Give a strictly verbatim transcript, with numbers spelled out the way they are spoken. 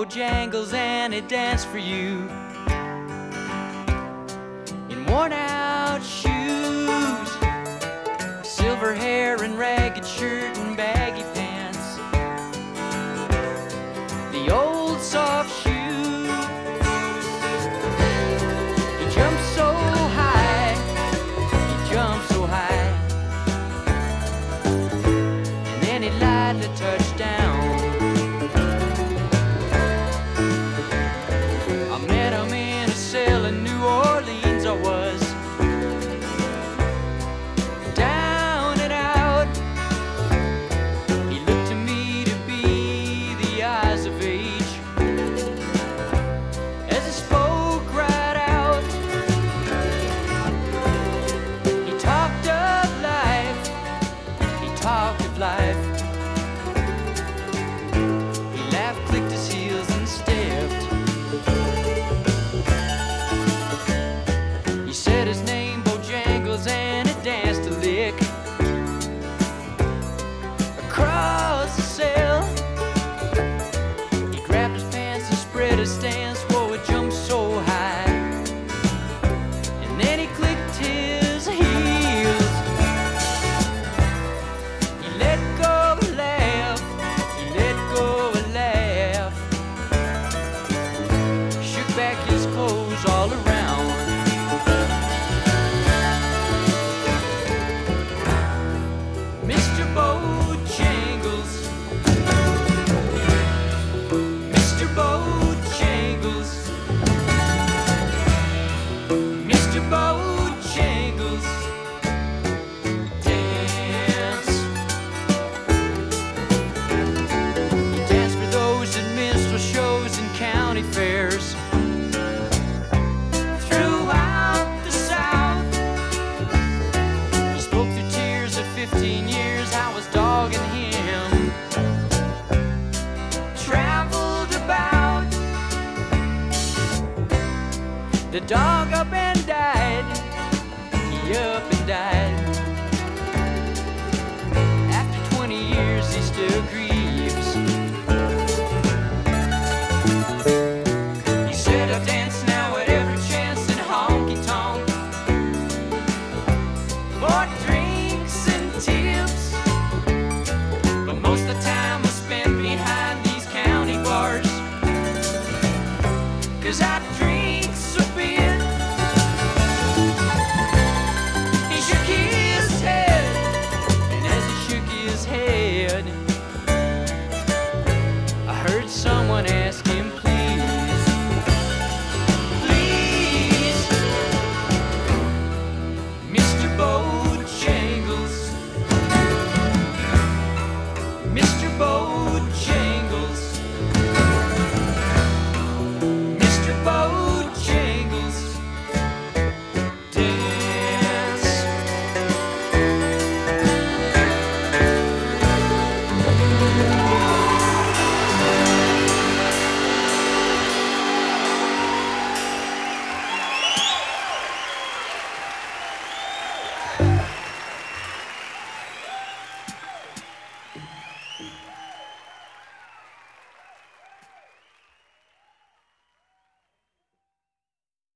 Bojangles and he danced for you in worn-out shoes, silver hair and ragged shirt and baggy pants, the old soft shoe. He jumped so high, he jumped so high, and then he lightly touched down. I met him in a cell in New Orleans. I was down and out. He looked to me to be the eyes of age as he spoke right out. He talked of life, he talked of life. He laughed, clicked his heels and stepped. He said his name, Bojangles, and he danced a lick across the cell. He grabbed his pants and spread his stance. Whoa, he jumped so high, and then he clicked his heels. He let go a laugh, he let go a laugh, shook back his clothes all around. Mister Bojangles, Mister Bojangles, Mister Bojangles, dance. He danced for those at minstrel shows and county fairs throughout the South. He spoke through tears of fifteen years, I was dogging him. Traveled about, the dog up and